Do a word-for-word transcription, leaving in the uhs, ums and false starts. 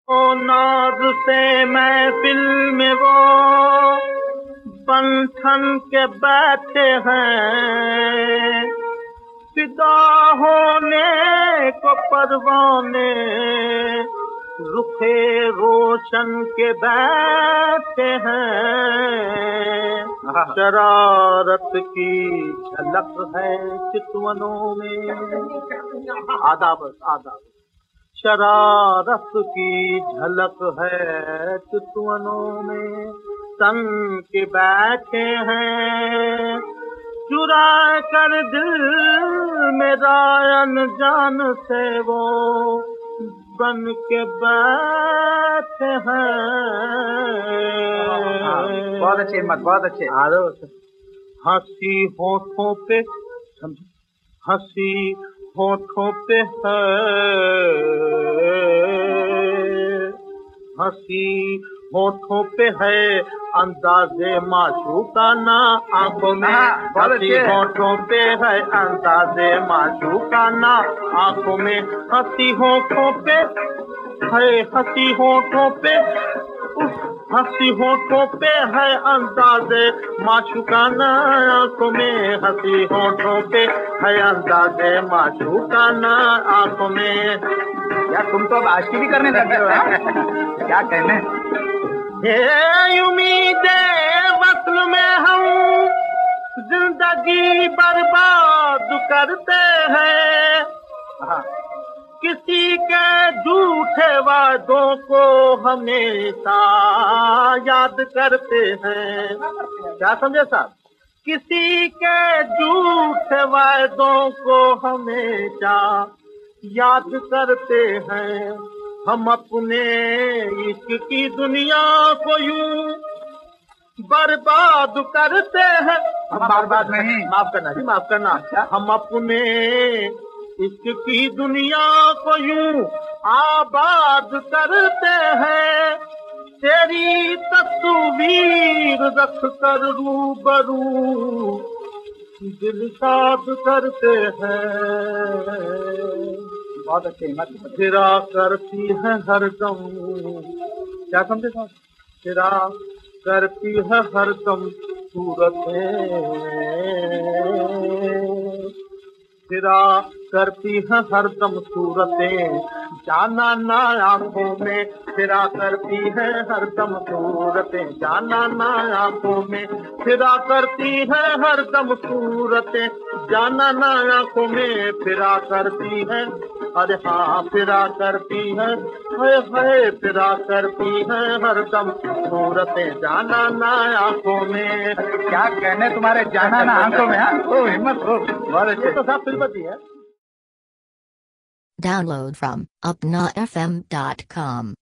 ओ नाज से महफिल में वो बंठन के बैठे हैं, फिदा होने को परवाने रुखे रोशन के बैठे हैं। शरारत की झलक है चितवनों में, आदाब आदाब शरारत की झलक है चितवनों में, संग के बैठे हैं चुरा कर दिल मेरा अनजान से वो बन के बैठे हैं। बहुत अच्छे मत बहुत अच्छे। हंसी होठों पे, समझो हंसी होठों पे है, हंसी होठों पे है अंदाज़े माशूकाना, आंखों में हंसी होठों पे है अंदाज़े माशूकाना, आंखों में हंसी होठों पे है, हंसी होठों पे हंसी होठों पे है अंदाज़े माशूकाना, आंखों में हंसी होठों पे है अंदाज़े माशूकाना, आंखों में। यार तुम तो अब आशिकी भी करने लग गए हो। क्या कहने। ये उम्मीदे वक्ल में हम जिंदगी बर्बाद करते हैं, किसी के झूठे वादों को हमेशा याद करते हैं। क्या समझे साहब? किसी के झूठे वादों को हमेशा याद करते हैं, हम अपने इश्क की दुनिया को यूं बर्बाद करते हैं। हम बर्बाद नहीं, माफ करना जी, माफ करना। अच्छा? हम अपने इश्क की दुनिया को यूं आबाद करते हैं, तेरी तस्वीर रख कर रूबरू दिल शाद करते हैं। बहुत अच्छे मत। फिरा करती है हरदम, क्या समझे साहब? फिरा करती है हरदम सूरतें, फिरा करती है हरदम सूरतें, जाना ना आंखों में फिरा करती है हरदम सूरतें, जाना ना आंखों में फिरा करती है हरदम सूरतें, जाना ना आंखों में फिरा करती है, अरे हाँ फिरा करती है, हाय हाय फिरा करती है हरदम सूरतें, जाना ना आंखों में। क्या कहने तुम्हारे जाना ना आंखों में। हाँ ओ हिम्मत हो, बहुत अच्छे। तो सब फिल्मती है। Download from upna f m dot com